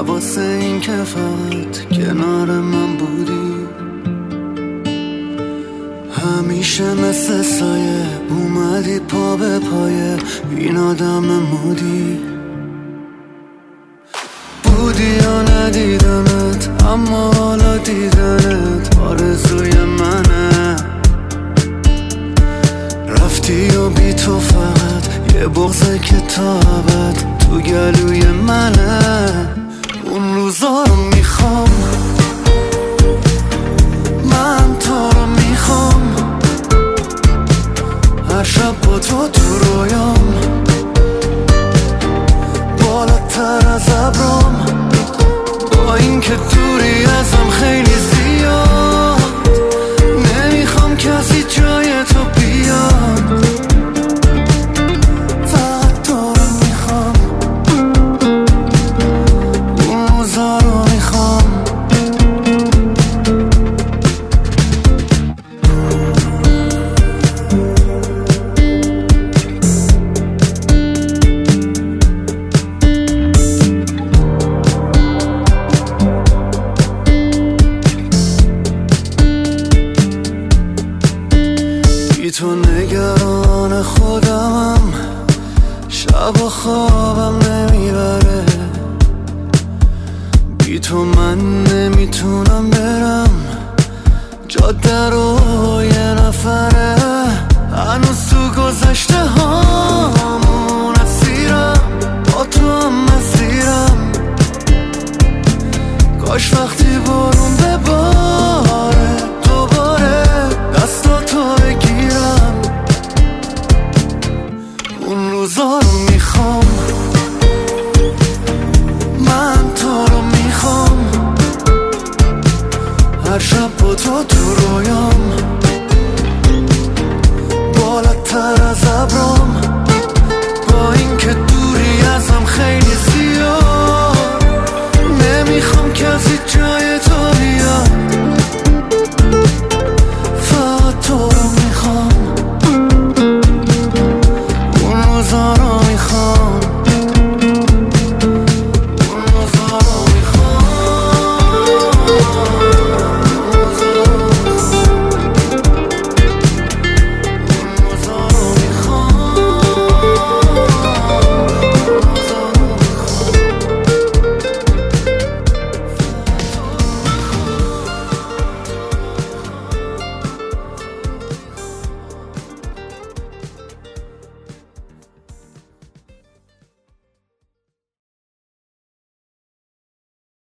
واسه این که فقط کنار من بودی. همیشه مثل سایه اومدی پا به پایه، این آدم مودی. بودی یا ندیدمت، اما حالا دیدنت آرزوی منه. رفتی و بی تو فقط یه بغضه که تا ابد تو گلوی منه. اون روزا رو میخوام، من تو رو میخوام، هر شب با تو تو رویام، بالاتر از ابرام، با این که دوری ازم خیلی زیاد. نمیخوام کسی جای تو بیاد، فقط تو رو میخوام، اون روزا رو میخوام. بی تو نگران خودمم، شب و خوابم نمیبره. بی تو من نمیتونم برم، جاده رو یه نفره. هنوز تو گذشته هامون اسیرم، با تو هم مسیرم. کاش وقتی بارون بباره دوباره دستاتو بگیرم. اون روزا رو میخوام، من تو رو میخوام، هر شب با تو تو رویام، بالاتر از ابرام،